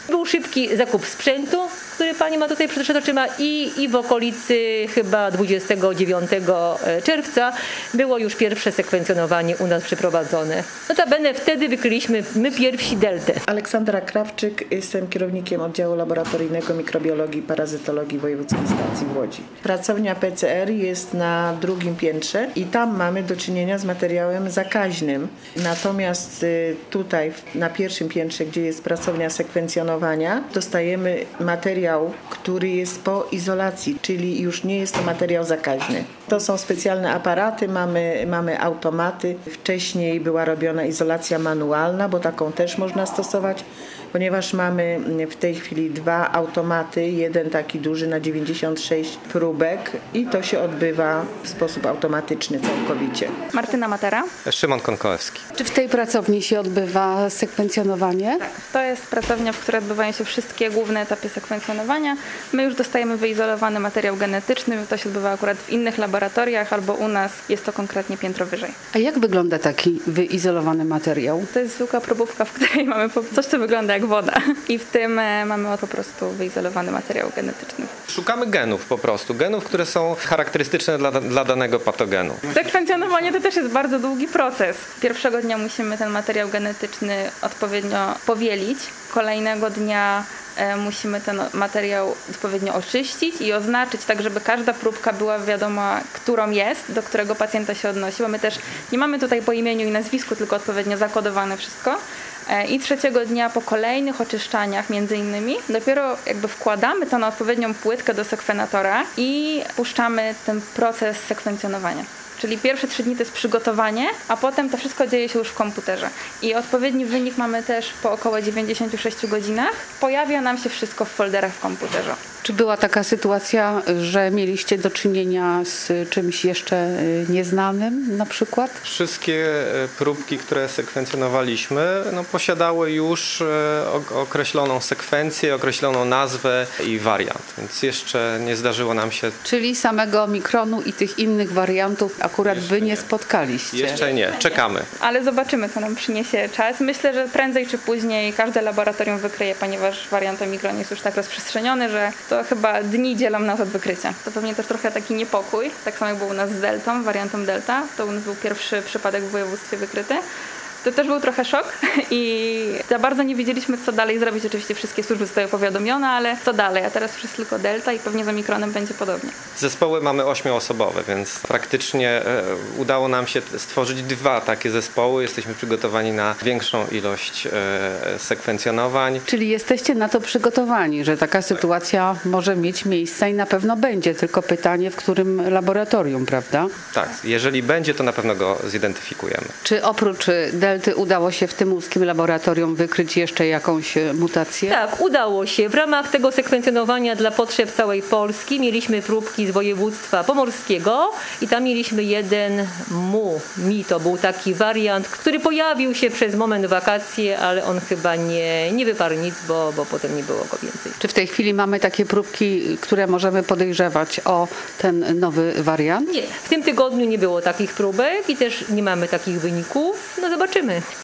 Był szybki zakup sprzętu, który pani ma tutaj przed oczyma i w okolicy chyba 29 czerwca było już pierwsze sekwencjonowanie u nas przeprowadzone. Notabene wtedy wykryliśmy my pierwsi deltę. Aleksandra Krawczyk, jestem kierownikiem oddziału laboratoryjnego mikrobiologii i parazytologii Wojewódzkiej Stacji w Łodzi. Pracownia PCR jest na drugim piętrze i tam mamy do czynienia z materiałem zakaźnym. Natomiast tutaj na pierwszym piętrze, gdzie jest pracownia sekwencjonowania, dostajemy materiał, który jest po izolacji, czyli już nie jest to materiał zakaźny. To są specjalne aparaty, mamy automaty. Wcześniej była robiona izolacja manualna, bo taką też można stosować, ponieważ mamy w tej chwili 2 automaty, jeden taki duży na 96 próbek i to się odbywa w sposób automatyczny całkowicie. Martyna Matera. Szymon Konkołewski. Czy w tej pracowni się odbywa sekwencjonowanie? Tak, to jest pracownia, w której odbywają się wszystkie główne etapy sekwencjonowania. My już dostajemy wyizolowany materiał genetyczny, to się odbywa akurat w innych laboratoriach albo u nas jest to konkretnie piętro wyżej. A jak wygląda taki wyizolowany materiał? To jest zwykła probówka, w której mamy coś, co wygląda jak woda i w tym mamy po prostu wyizolowany materiał genetyczny. Szukamy genów po prostu, genów, które są charakterystyczne dla danego patogenu. Sekwencjonowanie to też jest bardzo długi proces. Pierwszego dnia musimy ten materiał genetyczny odpowiednio powielić, kolejnego dnia musimy ten materiał odpowiednio oczyścić i oznaczyć tak, żeby każda próbka była wiadoma, którą jest, do którego pacjenta się odnosi, bo my też nie mamy tutaj po imieniu i nazwisku, tylko odpowiednio zakodowane wszystko. I trzeciego dnia po kolejnych oczyszczaniach między innymi dopiero jakby wkładamy to na odpowiednią płytkę do sekwenatora i puszczamy ten proces sekwencjonowania. Czyli pierwsze 3 dni to jest przygotowanie, a potem to wszystko dzieje się już w komputerze. I odpowiedni wynik mamy też po około 96 godzinach. Pojawia nam się wszystko w folderach w komputerze. Czy była taka sytuacja, że mieliście do czynienia z czymś jeszcze nieznanym na przykład? Wszystkie próbki, które sekwencjonowaliśmy, posiadały już określoną sekwencję, określoną nazwę i wariant, więc jeszcze nie zdarzyło nam się... Czyli samego mikronu i tych innych wariantów akurat wy nie spotkaliście? Jeszcze nie, czekamy. Ale zobaczymy, co nam przyniesie czas. Myślę, że prędzej czy później każde laboratorium wykryje, ponieważ wariant Omikron jest już tak rozprzestrzeniony, że to chyba dni dzielą nas od wykrycia. To pewnie też trochę taki niepokój, tak samo jak był u nas z deltą, wariantem delta. To u nas był pierwszy przypadek w województwie wykryty. To też był trochę szok i za bardzo nie wiedzieliśmy, co dalej zrobić. Oczywiście wszystkie służby zostały powiadomione, ale co dalej? A teraz już jest tylko delta i pewnie z Omikronem będzie podobnie. Zespoły mamy 8-osobowe, więc praktycznie udało nam się stworzyć 2 takie zespoły. Jesteśmy przygotowani na większą ilość sekwencjonowań. Czyli jesteście na to przygotowani, że taka sytuacja może mieć miejsce i na pewno będzie, tylko pytanie, w którym laboratorium, prawda? Tak, jeżeli będzie, to na pewno go zidentyfikujemy. Czy oprócz delty udało się w tym łódzkim laboratorium wykryć jeszcze jakąś mutację? Tak, udało się. W ramach tego sekwencjonowania dla potrzeb całej Polski mieliśmy próbki z województwa pomorskiego i tam mieliśmy jeden Mi to był taki wariant, który pojawił się przez moment wakacje, ale on chyba nie wyparł nic, bo potem nie było go więcej. Czy w tej chwili mamy takie próbki, które możemy podejrzewać o ten nowy wariant? Nie, w tym tygodniu nie było takich próbek i też nie mamy takich wyników. No zobaczymy.